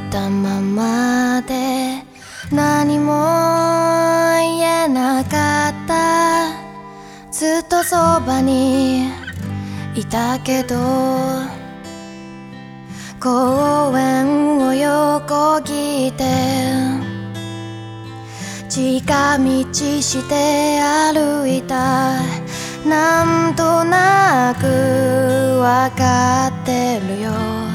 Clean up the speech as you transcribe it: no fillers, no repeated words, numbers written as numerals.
たままで何も言えなかった。ずっとそばにいたけど、公園を横切って近道して歩いた。なんとなくわかってるよ。